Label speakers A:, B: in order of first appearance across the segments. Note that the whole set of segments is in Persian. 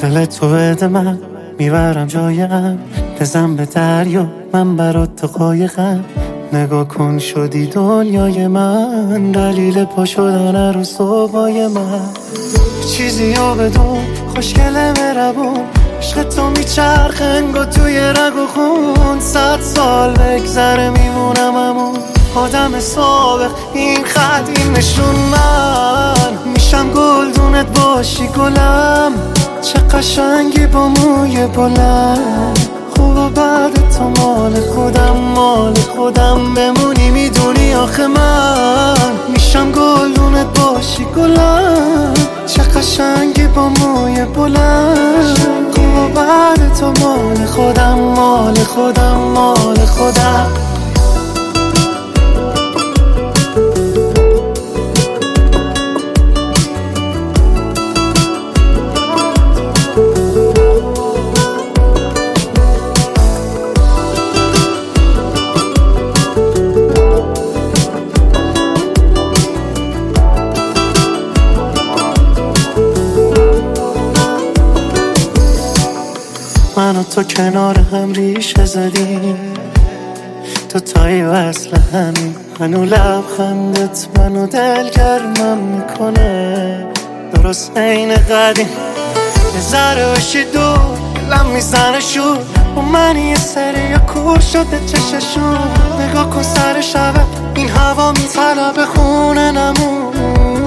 A: دل تو بده من میبرم جایم، بزن به دریا من برات تو قایقم. نگاه کن شدی دنیای من، دلیل پا شدن رو صبحای من. چیزی رو بدون خوشگله مربون، عشق تو میچرخه انگار توی رگ و خون. 100 سال بگذره میمونم همون آدم سابق. این خط این نشون من میشم گلدونت باشی گلم. چه قشنگی با موی بلند، خوب و بعد تو مال خودم مال خودم بمونی. میدونی آخه من میشم گلدونت باشی گلم. چه قشنگی با موی بلند، خوب و بعد تو مال خودم مال خودم مال خودم. من و تو کنار هم ریشه زدیم، تو تایی وصل همین. منو لبخندت منو دلگرمم میکنه، درست عین قدیم. یه ذره باشی دور دلم میزنه شور، و من یه سری یا کور شده چششون. نگاه کن سر شبه این هوا میطلبه خونه نمون.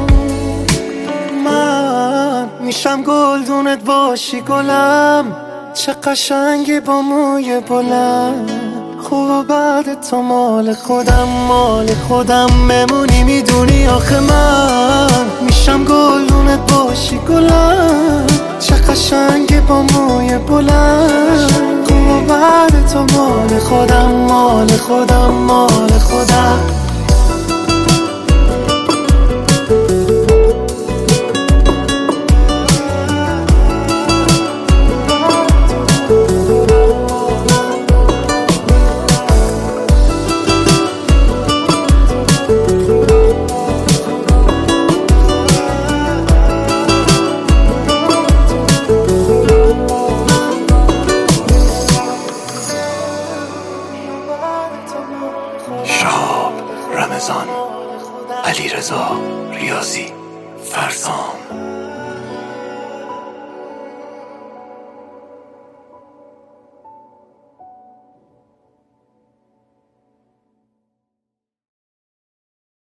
A: من میشم گلدونت باشی گلم. چه قشنگی با موی بلند، خوب و بعد تو مال خودم مال خودم بمونی. میدونی آخه من میشم گلدونت باشی گلم. چه قشنگی با موی بلند، خوب و بعد تو مال خودم مال خودم مال خودم.